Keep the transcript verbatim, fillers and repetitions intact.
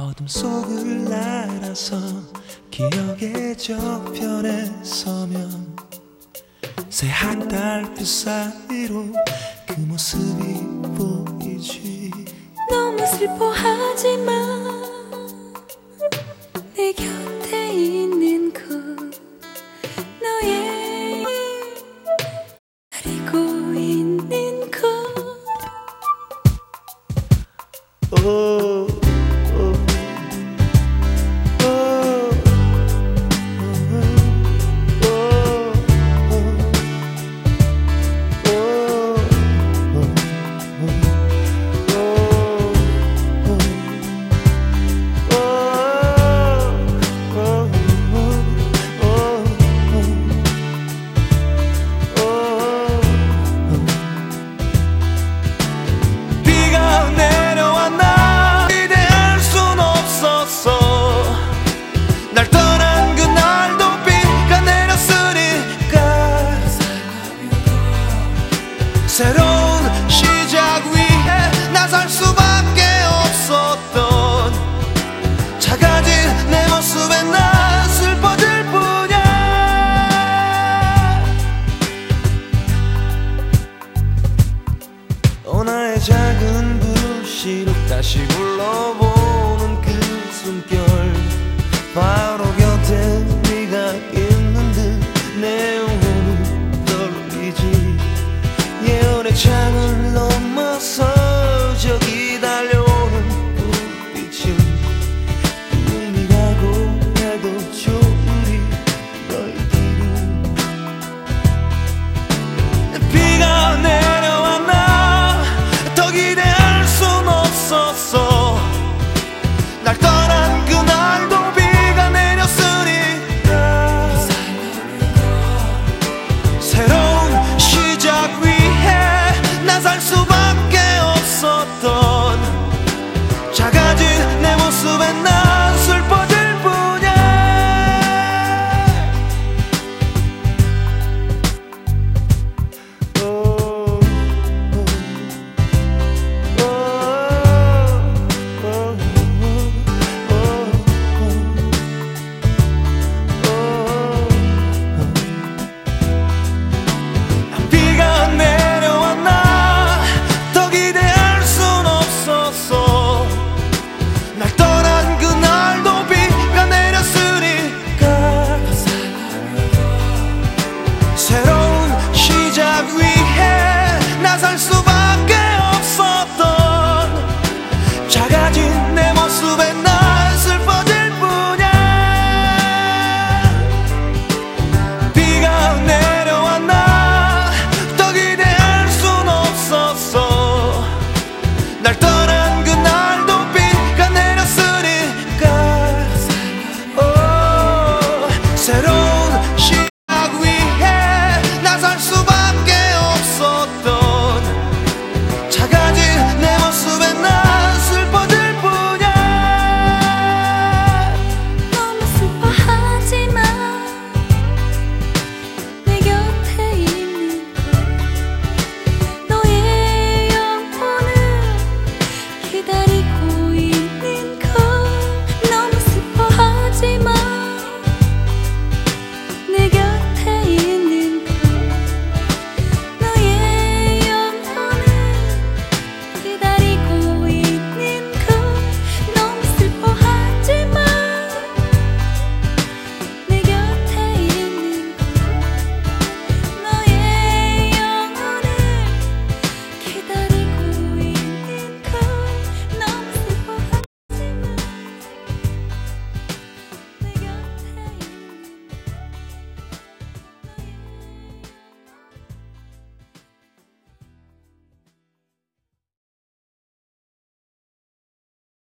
어둠 속을 날아서 기억의 저편에 서면 새한 달빛 사이로 그 모습이 보이지. 너무 슬퍼하지마. 내 곁에 있는 곳 너의 가리고 있는 곳. 오, 오, 오, 비가 내려왔나 기대할 순 없었어. 날 떠난 그날도 비가 내렸으니까 새로운 시작 위해 나설 수밖에 없었던 작아진 내 모습에 난 슬퍼질 뿐이야. 어 나의 작은 불씨로 다시 불러보는 그 숨결 바로 곁에 네가 있는 듯 내 영혼은 떨리지. 예언의 창을 넘어서 저기 달려오는 불빛은 꿈이라고 해도 좋으리 너희들은. 비가 내려왔나 더 기대할 순 없었어. 날 떠나